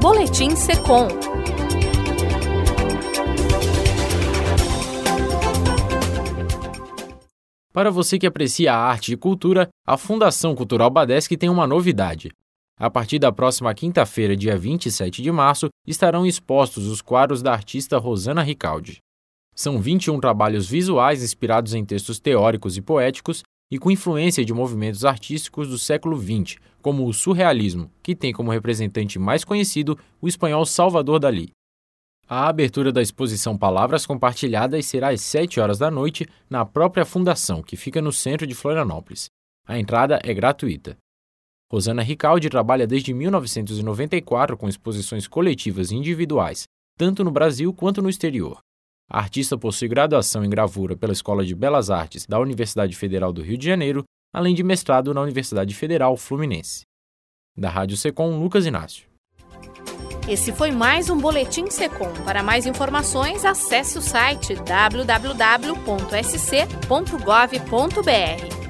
Boletim Secom. Para você que aprecia a arte e cultura, a Fundação Cultural Badesc tem uma novidade. A partir da próxima quinta-feira, dia 27 de março, estarão expostos os quadros da artista Rosana Ricaldi. São 21 trabalhos visuais inspirados em textos teóricos e poéticos e com influência de movimentos artísticos do século XX, como o surrealismo, que tem como representante mais conhecido o espanhol Salvador Dalí. A abertura da exposição Palavras Compartilhadas será às 7 horas da noite na própria fundação, que fica no centro de Florianópolis. A entrada é gratuita. Rosana Ricaldi trabalha desde 1994 com exposições coletivas e individuais, tanto no Brasil quanto no exterior. A artista possui graduação em gravura pela Escola de Belas Artes da Universidade Federal do Rio de Janeiro, além de mestrado na Universidade Federal Fluminense. Da Rádio Secom, Lucas Inácio. Esse foi mais um Boletim Secom. Para mais informações, acesse o site www.sc.gov.br.